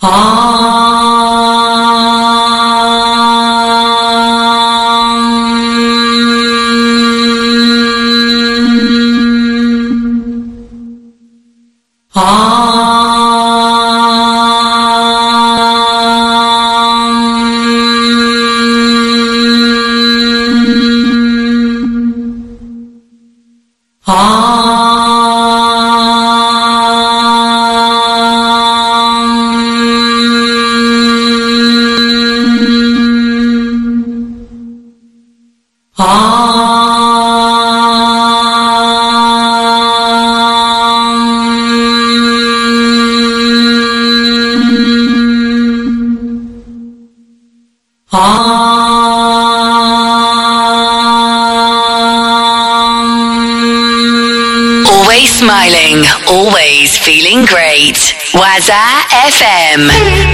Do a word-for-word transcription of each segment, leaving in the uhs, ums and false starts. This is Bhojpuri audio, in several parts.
Always smiling, always feeling great. Waza F M.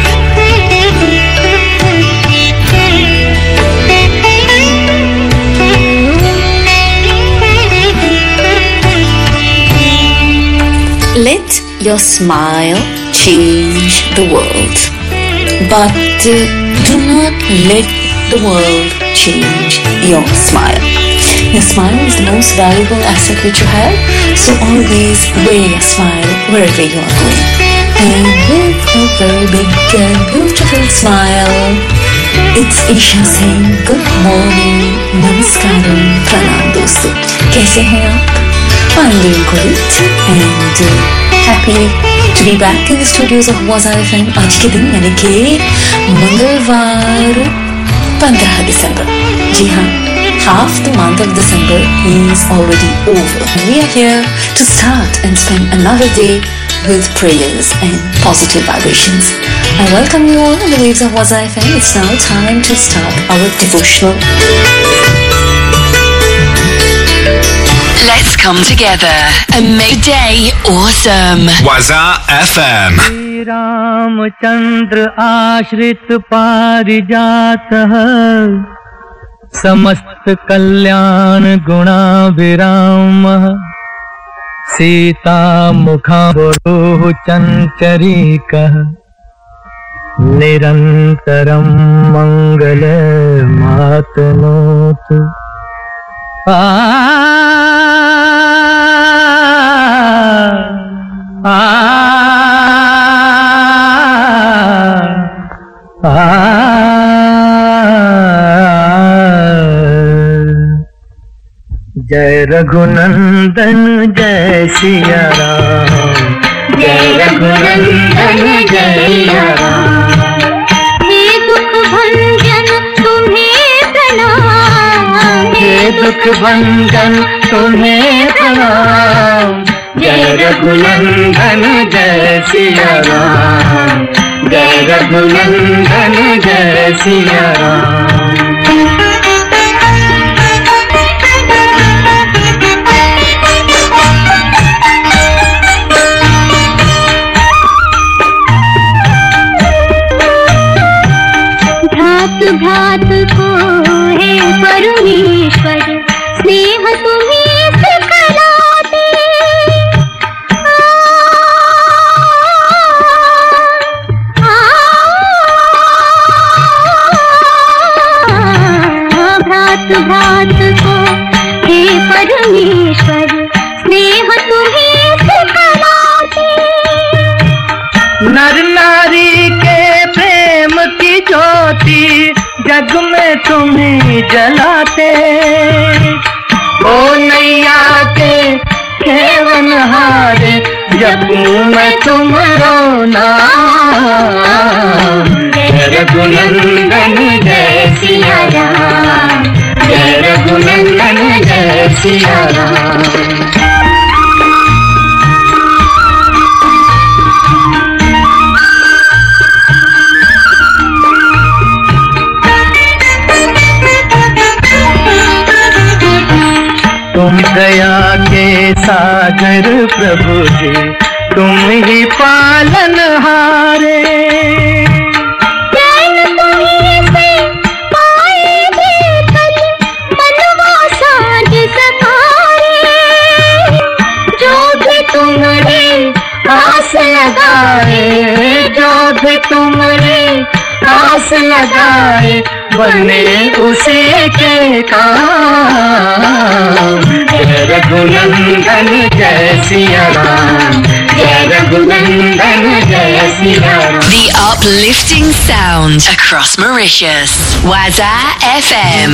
Let your smile change the world, but uh, do not let the world change your smile. Your smile is the most valuable asset which you have, so always wear your smile wherever you are going. And with a very big and beautiful smile, it's Isha saying good morning, namaskaram, pranam dosto. कैसे हैं आप? I'm doing great and uh, happy to be back in the studios of Waza F M. आज के दिन यानी कि मंगलवार पंद्रह दिसंबर. जी हाँ, half the month of December is already over. We are here to start and spend another day with prayers and positive vibrations. I welcome you all on the waves of Waza F M. It's now time to start our devotional. Let's come together and make day awesome. Waza F M. Shri Ramchandra आश्रित पारिजात समस्त कल्याण गुणाभिराम सीता मुखाम्बुरुः चञ्चरीकः निरन्तरं मङ्गलमातनोतु. आ आ आ जय रघुनंदन जय सिया राम, जय रघुनंदन जय सिया राम. हे दुख भंजन तुम्हें प्रणाम, हे दुख भंजन तुम्हें प्रणाम. जय रघुनंदन जय सिया राम, जय रघुनंदन जय सिया राम. घात को है परमेश्वर स्नेह तुम्हें सिखलाते. भ्रात भ्रात को हे परमेश्वर स्नेह तुम्हें सिखलाते. नर नारी के प्रेम की ज्योति जग में तुम्हें जलाते. ओ नैया के केवन हारे जपूं मैं तुमरो नाम. जय रघुनंदन जय सिया राम, जय रघुनंदन जय सिया राम. तुम दया के सागर प्रभु जी, तुम ही पालन हारे. चैन तुम्हीं से पाए देखल मनवा साज सकारे. जो भी तुम्हारे आस लगाए, जो भी तुमरे आस लगाए बने उसी के काम। जय रघुनंदन जय सिया राम, जय रघुनंदन जय Siya Ram. The uplifting sound across Mauritius. Waza F M.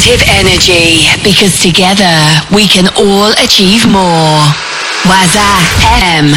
positive energy, because together we can all achieve more. Waza F M.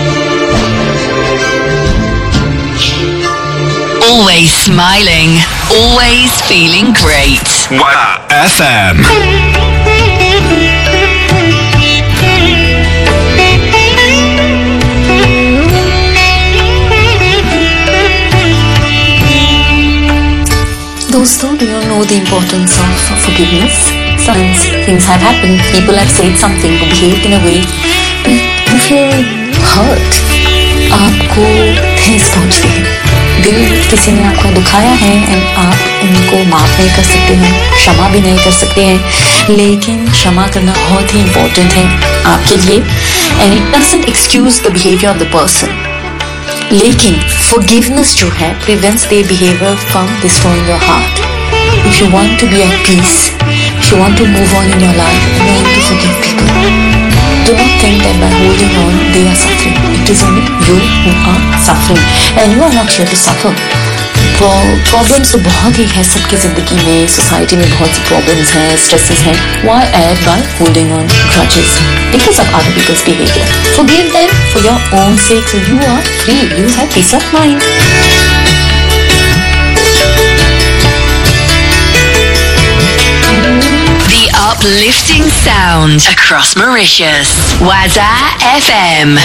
Always smiling, always feeling great. Waza F M. Dosto, do you know the importance of forgiveness? Sometimes things have happened, people have said something or behaved in a way you feel hurt. आपको ठेस पहुंचती है, दिल किसी ने आपको दुखाया है एंड आप उनको माफ नहीं कर सकते हैं, क्षमा भी नहीं कर सकते हैं, लेकिन क्षमा करना बहुत ही इम्पोर्टेंट है आपके लिए and it doesn't excuse the behaviour of the person. लेकिन forgiveness जो है prevents their behavior from destroying your heart. If you want to be at peace, if you want to move on in your life, learn to forgive people. Do not think that by holding on they are suffering. It is only you who are suffering and you are not here to suffer. Problems तो बहुत ही है सबकी जिंदगी में, सोसाइटी में बहुत सी प्रॉब्लम्स हैं, स्ट्रेसेस हैं. Why add by holding on grudges because of other people's behavior? Forgive them for your own sake so you are free. You have peace of mind. The uplifting sound across Mauritius. Waza F M.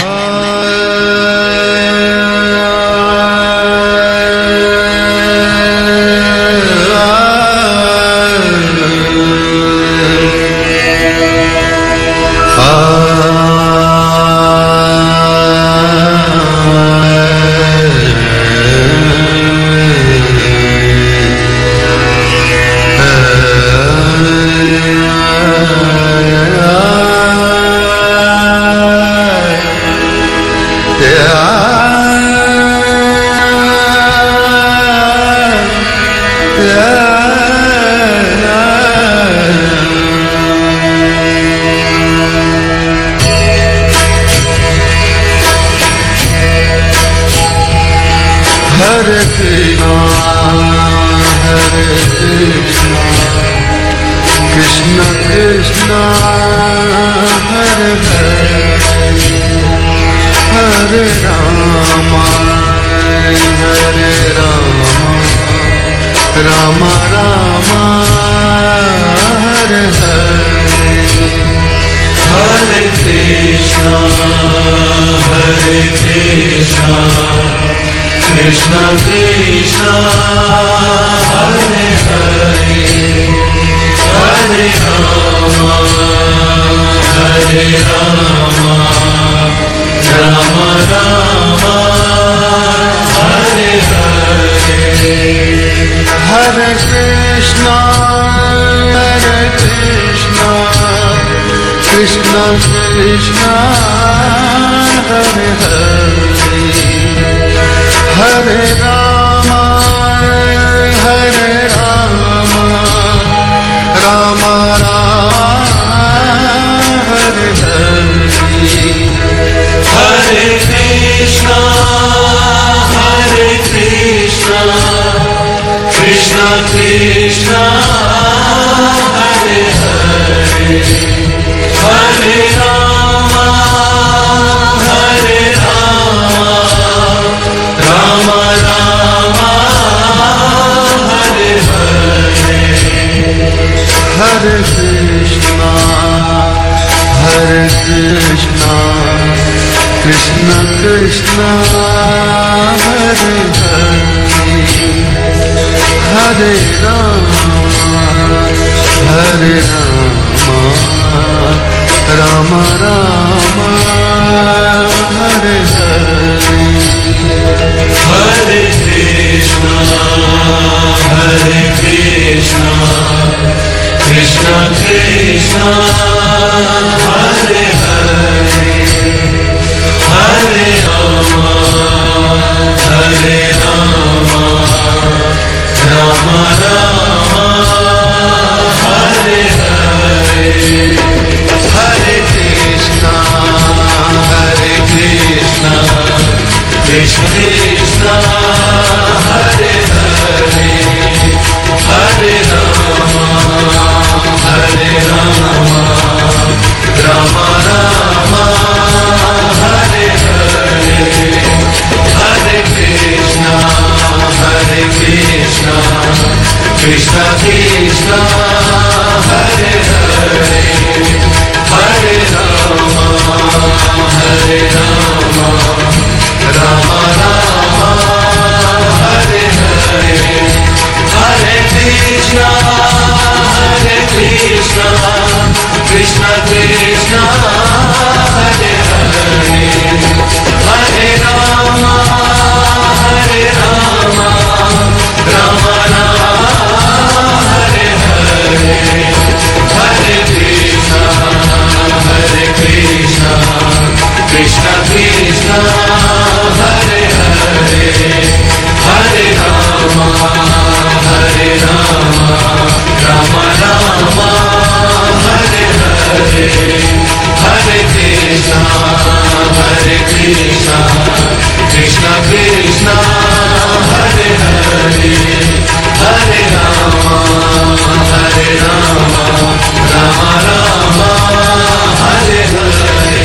Krishna, Hare Krishna, Krishna Krishna Hare Hare Hare Rama Hare Rama Rama Rama Hare Hare Hare Krishna Hare Krishna Krishna Krishna Hare Hare Hare Rama Hare Rama Rama Rama Hare Hare Hare Krishna Hare Krishna Krishna Krishna Hare Hare Hare Rama Hare Rama Rama Rama Hare Hare Hare Krishna Hare Krishna Krishna Krishna Hare Hare Hare Rama Hare Rama Rama Rama Hare Hare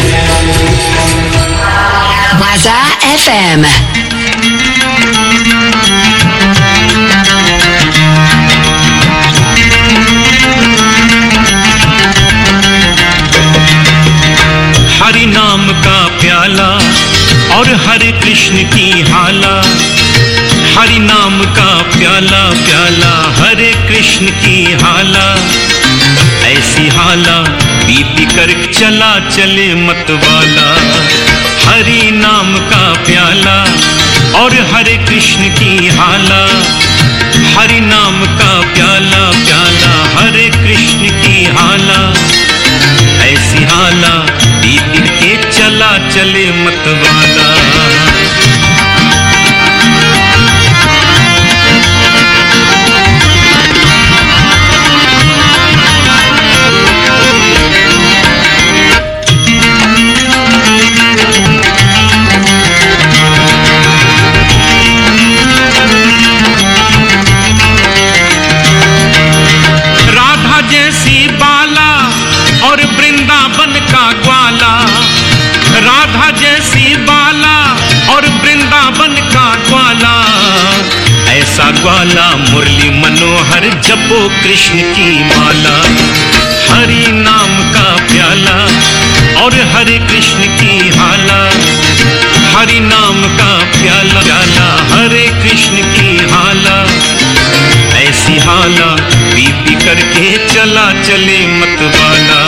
Waza F M. Hari नाम का प्याला और हरे कृष्ण की हाला, हरि नाम का प्याला प्याला हरे कृष्ण की हाला, ऐसी हाला पी पी कर चला चले मतवाला। हरि नाम का प्याला और हरे कृष्ण की हाला, हरि नाम का प्याला प्याला हरे कृष्ण की हाला, ऐसी हाला पी पी के चला चले मतवाला। राधा जैसी बाला और वृंदावन का ग्वाला, राधा जैसी बाला और वृंदावन का ग्वाला, ऐसा ग्वाला मुरली मनोहर जपो कृष्ण की माला। हरि नाम का प्याला और हरे कृष्ण की हाला, हरि नाम का प्याला प्याला हरे कृष्ण की हाला, ऐसी हाला पी पी करके चला चले मतवाला।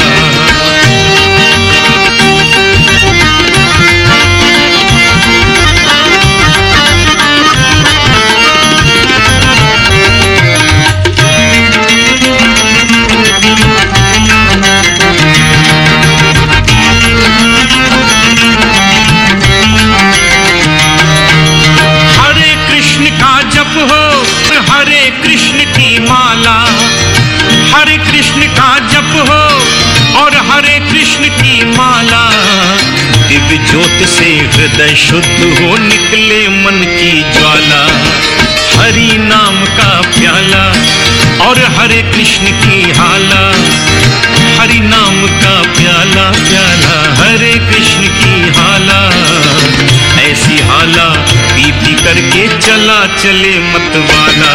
हरे कृष्ण का जप हो हरे कृष्ण की माला, हरे कृष्ण का जप हो और हरे कृष्ण की माला, दिव्य ज्योत से हृदय शुद्ध हो निकले मन की ज्वाला। हरि नाम का प्याला और हरे कृष्ण की हाला, हरि नाम का प्याला प्याला हरे कृष्ण की हाला, ऐसी हाला पी पी करके चला चले मतवाला।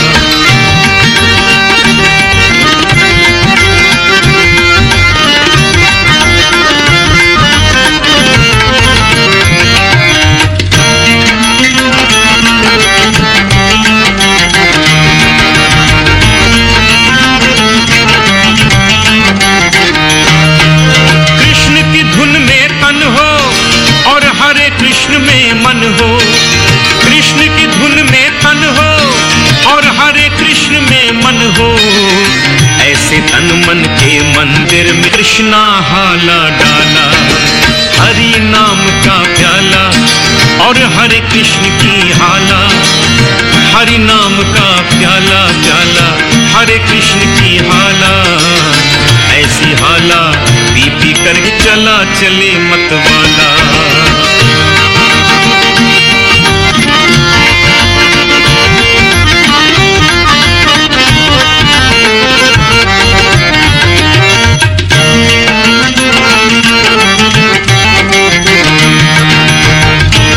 कृष्ण की धुन में तन हो और हरे कृष्ण में मन हो, कृष्ण की धुन में तन हो और हरे कृष्ण में मन हो, ऐसे तन मन के मंदिर में कृष्णा हाला डाला। हरि नाम का प्याला और हरे कृष्ण की हाला, हरि नाम का प्याला प्याला हरे कृष्ण की हाला, ऐसी हाला पी पी कर चला चले मतवाला।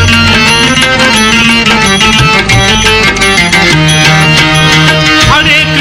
हरे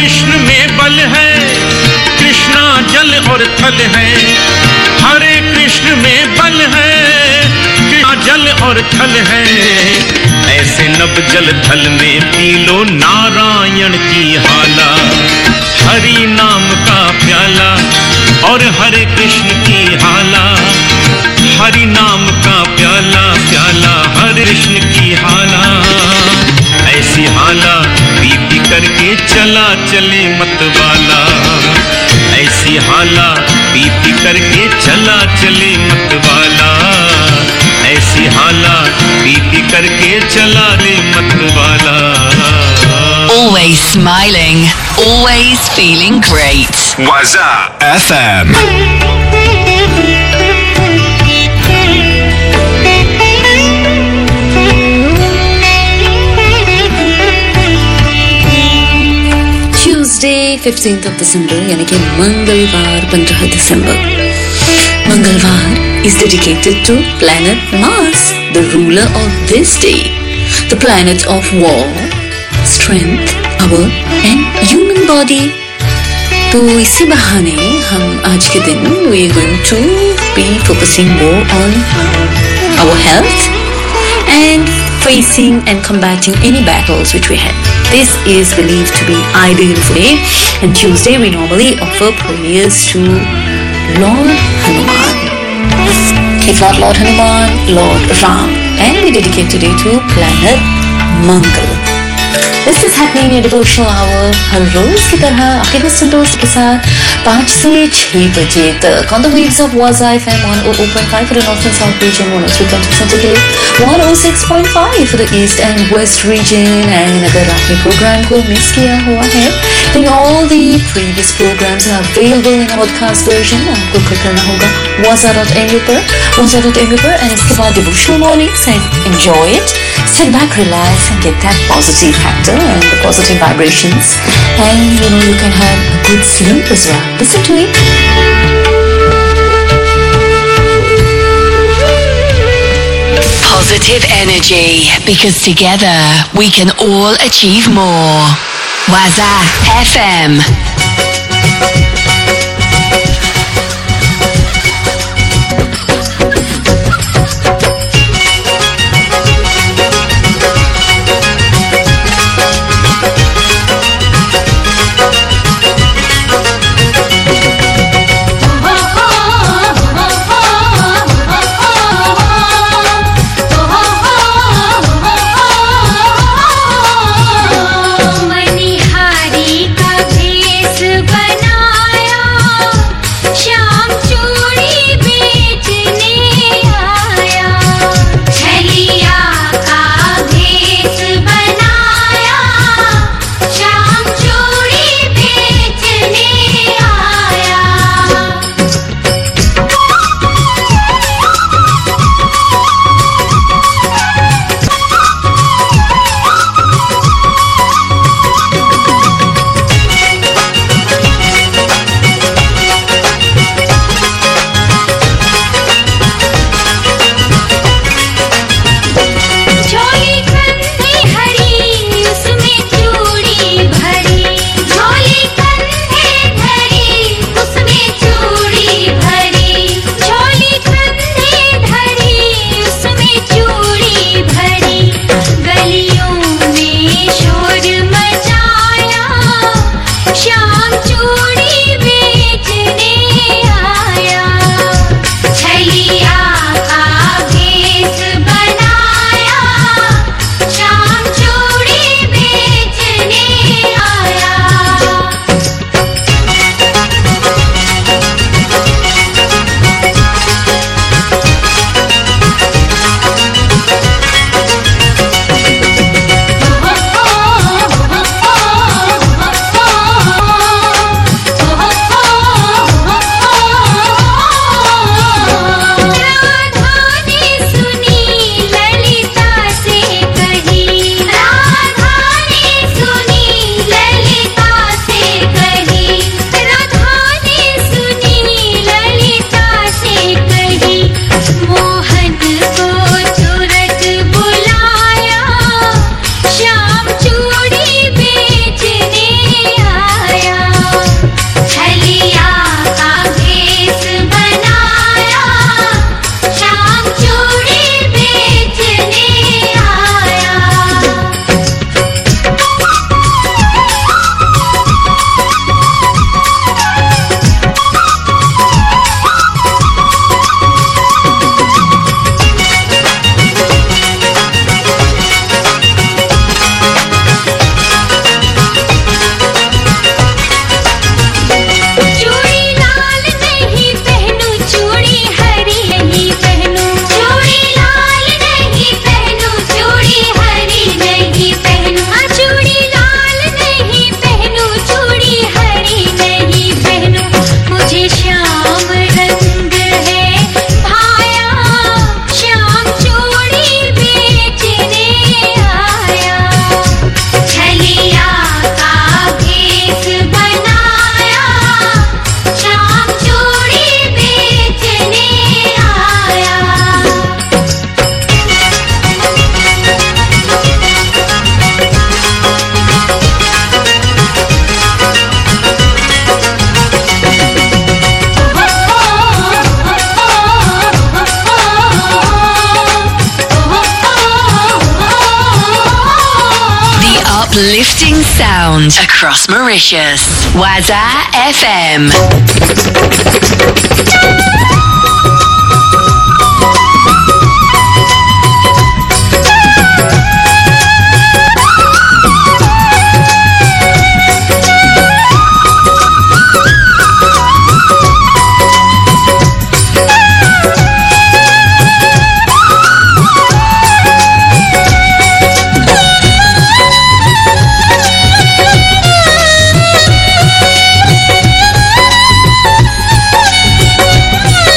और थल है, ऐसे नब जल थल में पी लो नारायण की हाला। हरि नाम का प्याला और हरे कृष्ण की हाला, हरि नाम का प्याला प्याला हरे कृष्ण की हाला। ऐसी हाला पी पी करके चला चले मतवाला, ऐसी हाला पी पी करके चला चले मतवाला, ऐसी हाला पी पी करके चला ले मतवाला। Always smiling, always feeling great. Waza F M. Tuesday fifteenth of December यानी कि मंगलवार पंद्रह दिसंबर। मंगलवार is dedicated to planet Mars, the ruler of this day, the planet of war, strength, power and human body. तो इसी बहाने हम आज के दिन we are going to be focusing more on our health and facing and combating any battles which we had. This is believed to be ideal for day, and Tuesday we normally offer prayers to Lord Hanuman. If not Lord Hanuman, Lord Ram, and we dedicate today to planet Mangal. This is happening in a devotional hour हर रोज की तरह आखिर संतोष के साथ पाँच से छह बजे तक on the waves of Waza F M one oh oh point five for the North and South region, one oh three point two Central, one oh six point five for the East and West region. And अगर आपने प्रोग्राम को मिस किया हुआ है then all the previous programs are available in a podcast version. आपको क्लिक करना होगा waza dot m u पर waza dot m u पर and इसके बाद devotional mornings and enjoy it. Sit back, relax and get that positive factor and the positive vibrations, and you know you can have a good sleep as well. Listen to it. Positive energy, because together we can all achieve more. Waza F M. Manihari का भेष बना Uplifting sound across Mauritius. Waza F M. Thank you.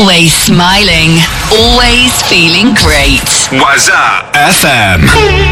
always smiling, always feeling great. Waza F M.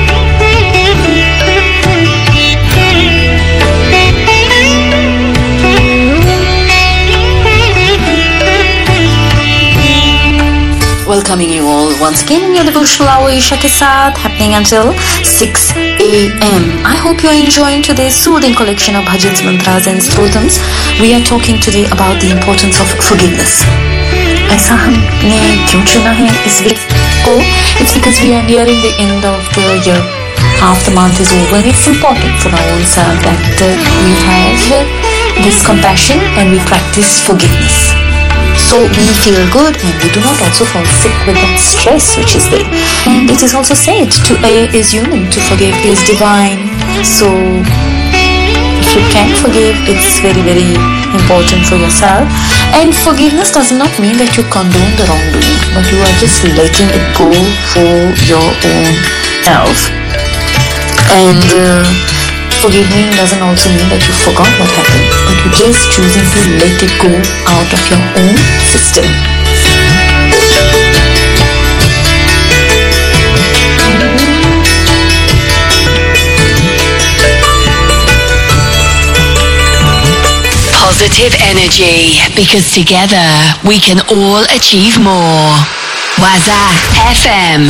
Welcoming you all once again in your devotional hour Isha ke saath, happening until six a m I hope you are enjoying today's soothing collection of bhajans, mantras and stotams. We are talking today about the importance of forgiveness. ऐसा हमने क्यों चुना है इस वीक को? It's because we are nearing the end of the year. Half the month is over and it's important for our own self that uh, we have this compassion and we practice forgiveness. So we feel good and we do not also fall sick with that stress which is there. And it is also said to err is human, to forgive is divine. So if you can forgive, it's very very important for yourself. And forgiveness does not mean that you condone the wrongdoing, but you are just letting it go for your own self. And uh, forgiving doesn't also mean that you forgot what happened, but you're just choosing to let it go out of your own system. Positive energy, because together we can all achieve more. Waza F M.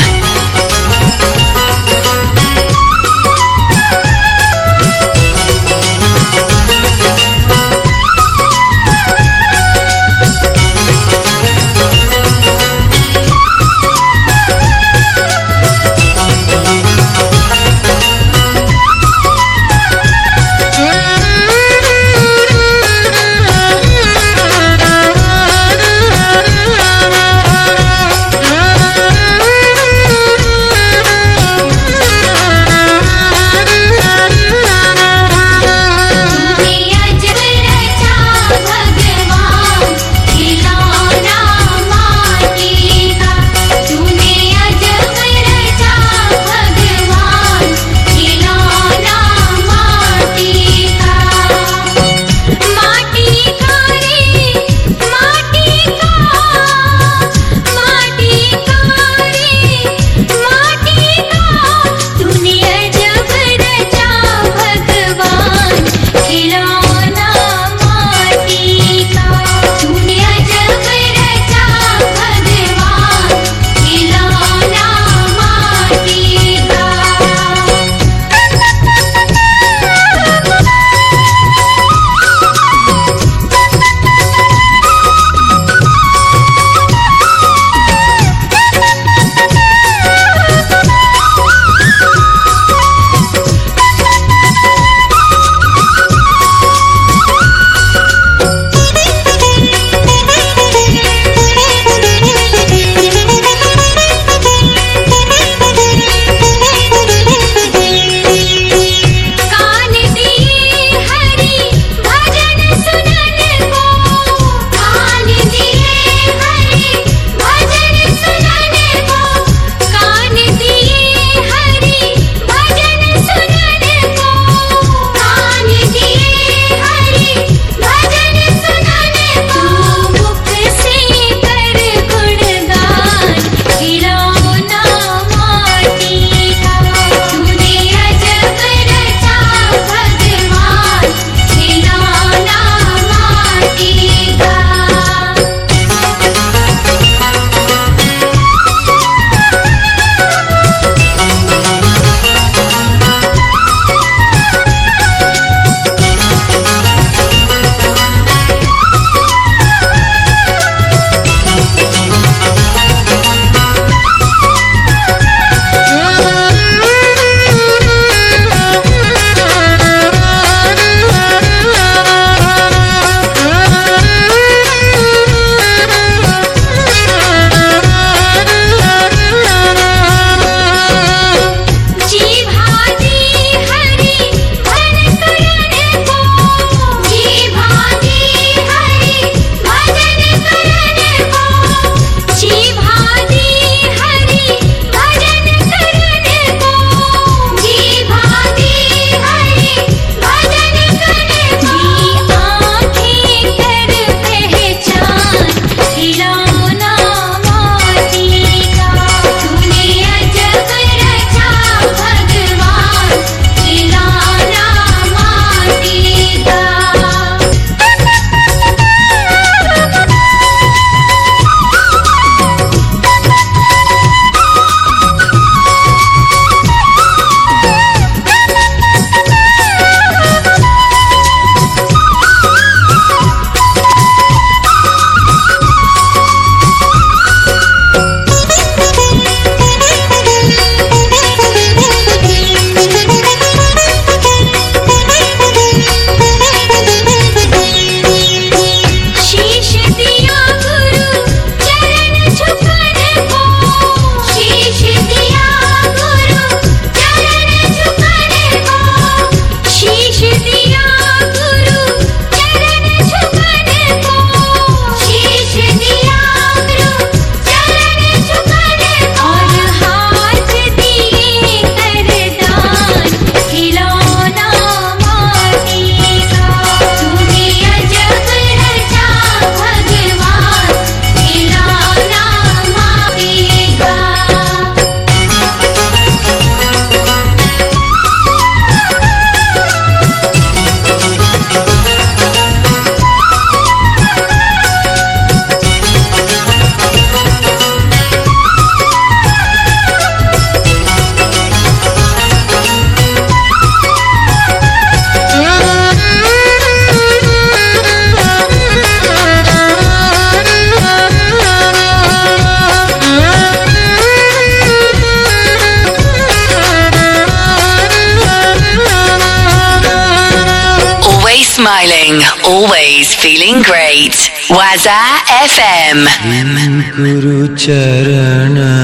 smiling, always feeling great. Waza F M. Guru Charana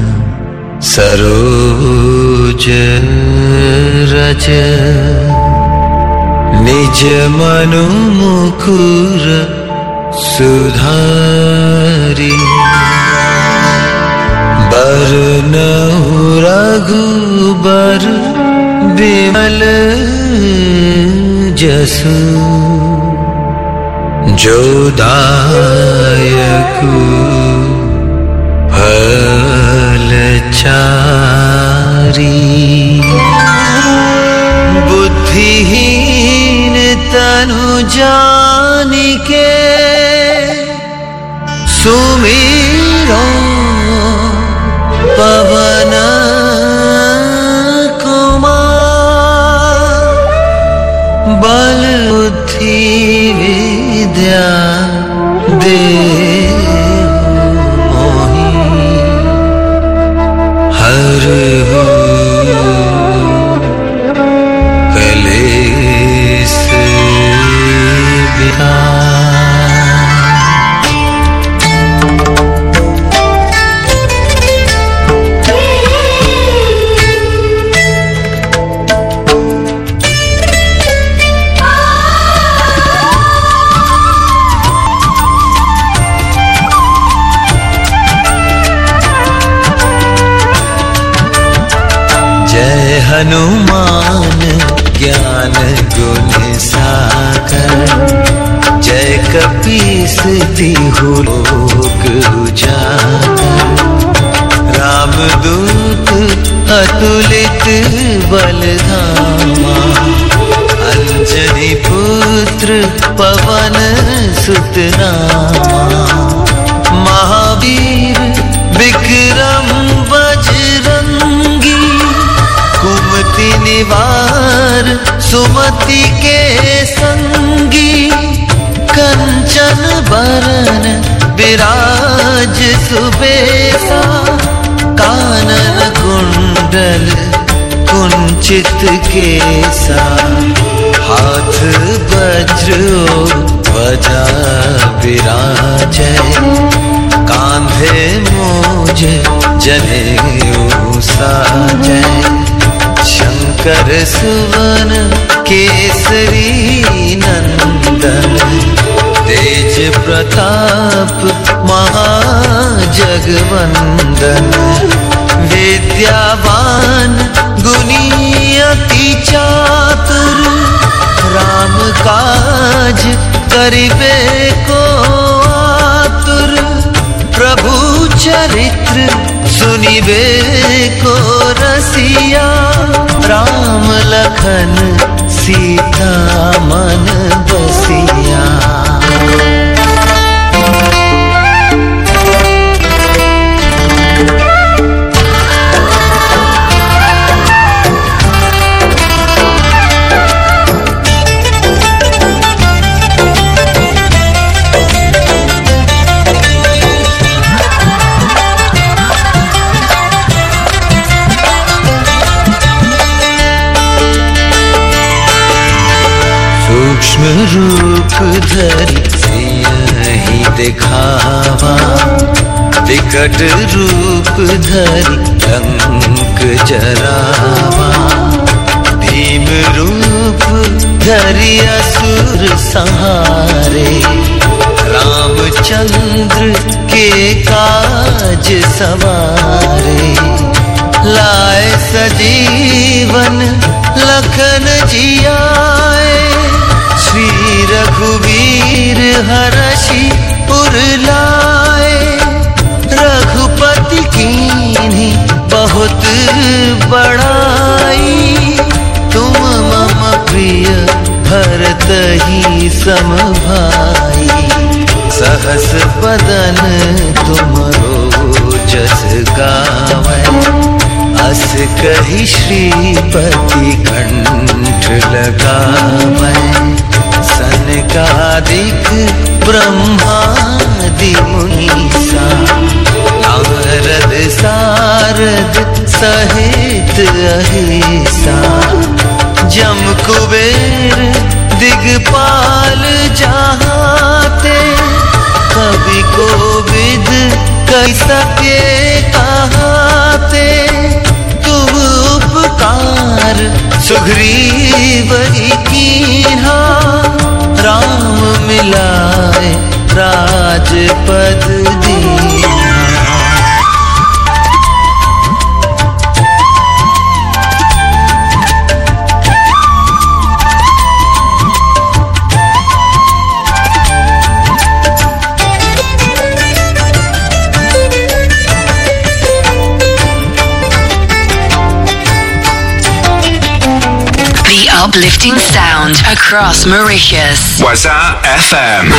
Saroj Raja Nij Manu Mukur Sudhari Barnau Raghubar Bimal Jasu Jodayaku Halchari Buddhihin tanu janike Sumiro Pavana Kumar Bal Buddhi Vidya Dev Mohi Har Ho Kales Bihar Hanuman ज्ञान गुण सागर जय कपीस तिहु लोक उजागर रामदूत अतुलित बलधामा अंजनी पुत्र पवन सुत नामा महावीर विक्रम बजरंगी कुमति निवार सुमति के संगी कंचन बरन विराज सुबेसा कानन कुंडल कुंचित केसा हाथ वज्र ध्वजा विराजै कांधे मूज जनेऊ साजै शंकर सुवन केसरी नंदन तेज प्रताप महाजगवंदन विद्यावान गुणी अति चातुर राम काज करिबे को आतुर प्रभु चरित्र सुनिबे को रसिया राम लखन सीता मन बसिया सूक्ष्म रूप धरि सियहि दिखावा विकट रूप धरि लंक जरावा भीम रूप धरि असुर संहारे रामचंद्र के काज सवारे लाए सजीवन लखन जियाए श्री रघुवीर हरषि उर लाए रघुपति कीन्ही बहुत बड़ाई तुम मम प्रिय भरतहि सम भाई सहस बदन तुमरो जस गावै अस कहि श्रीपति कंठ लगावै सनकादिक ब्रह्मादि मुनीसा नारद सारद सहित अहिसा जम कुबेर दिगपाल जहाते कवि कोविद कह सके कहाते तुम उपकार सुग्रीव कीन्हा राम मिलाए राजपद दीन्हा। Uplifting sound across Mauritius. Waza F M.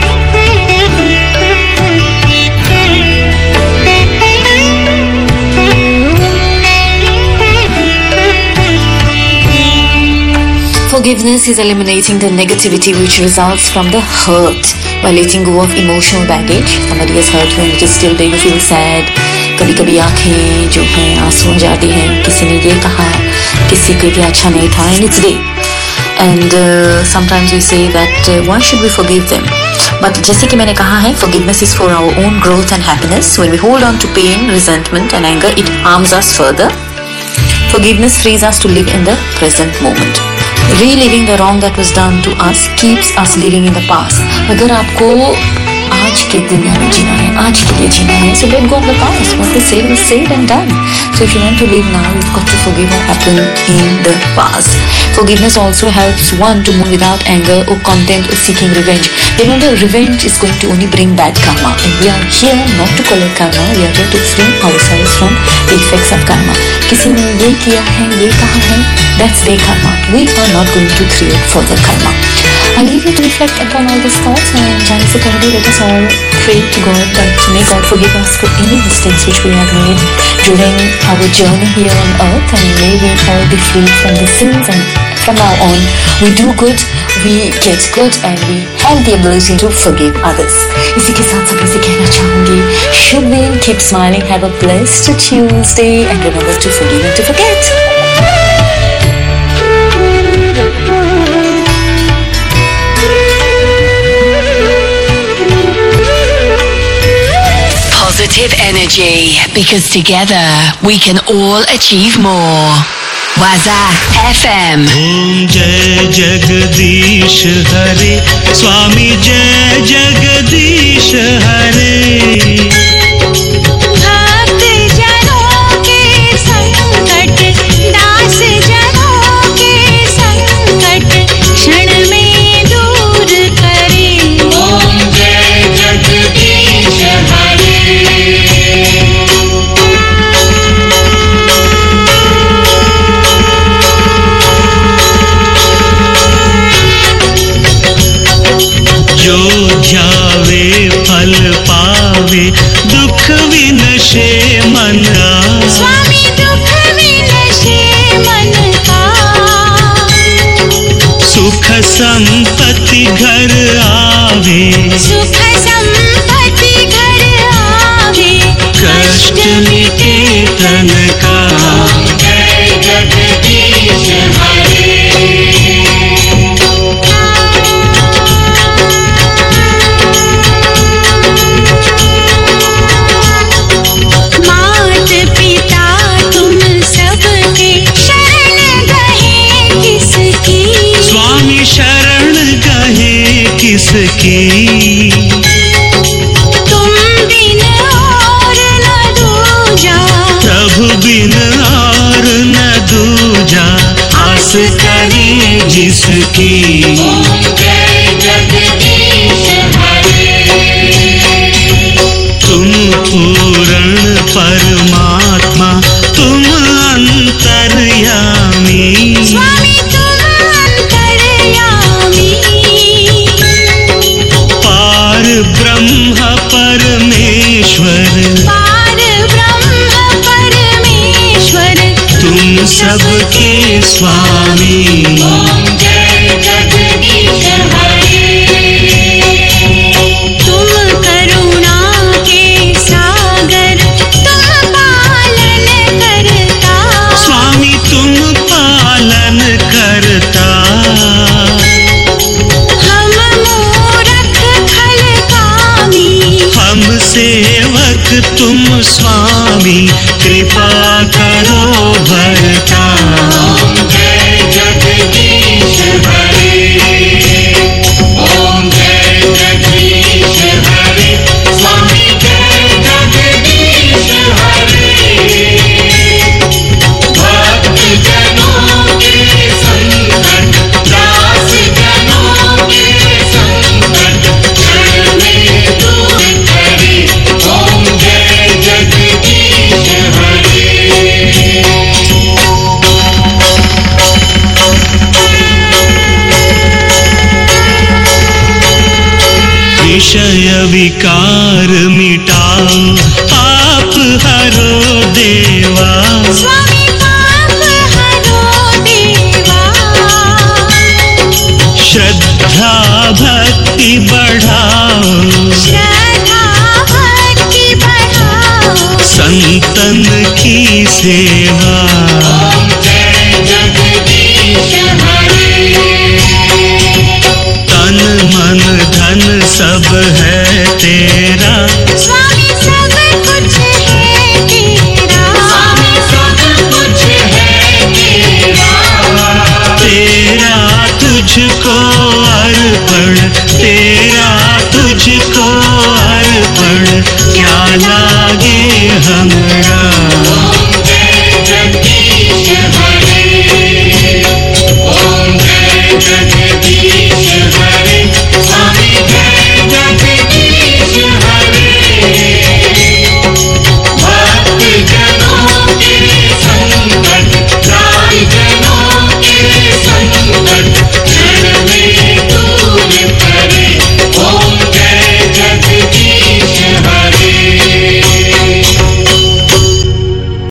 Forgiveness is eliminating the negativity which results from the hurt by letting go of emotional baggage. Somebody has hurt you and it is still there, you feel sad. कभी कभी आँखें जो हैं आंसू जाती हैं, किसी ने ये कहा, किसी को भी अच्छा नहीं था, and it's there. And uh, sometimes we say that uh, why should we forgive them? But जैसे कि मैंने कहा है, forgiveness is for our own growth and happiness. When we hold on to pain, resentment and anger, it harms us further. Forgiveness frees us to live in the present moment. Reliving the wrong that was done to us keeps us living in the past. अगर आपको आज के दुनिया में जीना है, आज के लिए जीना है, so let go of the past. What was said was said and done. So if you want to live now, you've got to forgive what happened in the past. Forgiveness also helps one to move without anger or contempt or seeking revenge. Remember, revenge is going to only bring bad karma. And we are here not to collect karma. We are here to free ourselves from the effects of karma. किसी ने ये किया है, ये कहा है, that's their karma. We are not going to create further karma. I leave you to reflect upon all these thoughts and जाने से पहले let us all pray to God that may God forgive us for any mistakes which we have made during our journey here on earth, and may we all be freed from the sins, and from now on we do good, we get good, and we have the ability to forgive others. इसी के साथ सभी से कहना चाहूँगी, शुभ दिन, keep smiling, have a blessed Tuesday, and remember to forgive and to forget. Positive energy, because together we can all achieve more. Waza F M. Om Jai Jagdish Hare, Swami Jai Jagdish Hare. फल पावे दुख विनशे मन का, स्वामी दुख विनशे मन का, सुख संपत्ति घर आवे, सुख संपत्ति घर आवे, कष्ट मिटे तन का। जय जगदीश हरे। किसकी तुम बिन और न दूजा, प्रभु बिन और न दूजा, आस करे जिसकी। जय जगदीश हरे। तुम पूर्ण परमात्मा, तुम अंतर्यामी, स्वामी तुम अंतर्यामी, ब्रह्म परमेश्वर, पार ब्रह्म परमेश्वर, तुम सबके स्वामी। जय जगदीश हरे। तुम करुणा के सागर, तुम पालन करता, स्वामी तुम पालन करता। सेवक तुम स्वामी कृपा करो भरता ओम जय जगदीश हरे ओम जय जगदीश हरे स्वामी जय जगदीश हरे भक्त जनों के संकट दास जनों के संकट क्षण में दूर करे ओम जय जगदीश हरे विषय विकार मिटाओ पाप हरो देवा स्वामी पाप हरो देवा श्रद्धा भक्ति बढ़ाओ श्रद्धा भक्ति बढ़ाओ संतन की सेवा ओम जय जगदीश हरे तन मन धन सब है तेरा स्वामी सब कुछ है तेरा स्वामी सब कुछ है तेरा तेरा तुझको अर्पण तेरा तुझको अर्पण क्या लागे हम